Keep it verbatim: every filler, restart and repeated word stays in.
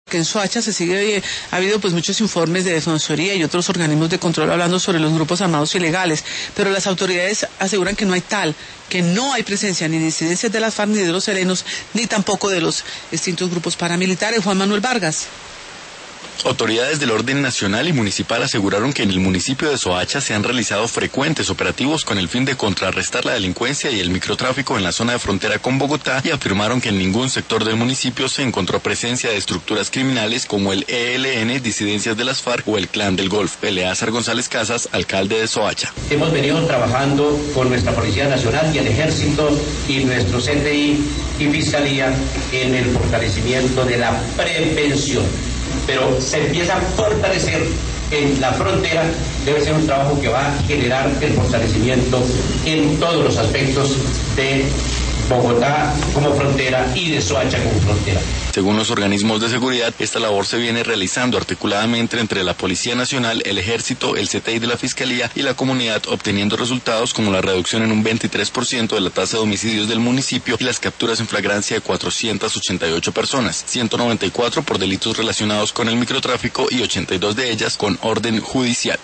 Que en Soacha se sigue, ha habido pues muchos informes de Defensoría y otros organismos de control hablando sobre los grupos armados ilegales, pero las autoridades aseguran que no hay tal, que no hay presencia ni disidencias de las FARC ni de los serenos, ni tampoco de los distintos grupos paramilitares. Juan Manuel Vargas. Autoridades del orden nacional y municipal aseguraron que en el municipio de Soacha se han realizado frecuentes operativos con el fin de contrarrestar la delincuencia y el microtráfico en la zona de frontera con Bogotá y afirmaron que en ningún sector del municipio se encontró presencia de estructuras criminales como el E L N, disidencias de las FARC o el Clan del Golfo. Eleazar González Casas, alcalde de Soacha. Hemos venido trabajando con nuestra Policía Nacional y el Ejército y nuestro C T I y Fiscalía en el fortalecimiento de la prevención. Pero se empieza a fortalecer en la frontera, debe ser un trabajo que va a generar el fortalecimiento en todos los aspectos de Bogotá como frontera y de Soacha como frontera. Según los organismos de seguridad, esta labor se viene realizando articuladamente entre la Policía Nacional, el Ejército, el C T I de la Fiscalía y la comunidad, obteniendo resultados como la reducción en un veintitrés por ciento de la tasa de homicidios del municipio y las capturas en flagrancia de cuatrocientas ochenta y ocho personas, ciento noventa y cuatro por delitos relacionados con el microtráfico y ochenta y dos de ellas con orden judicial.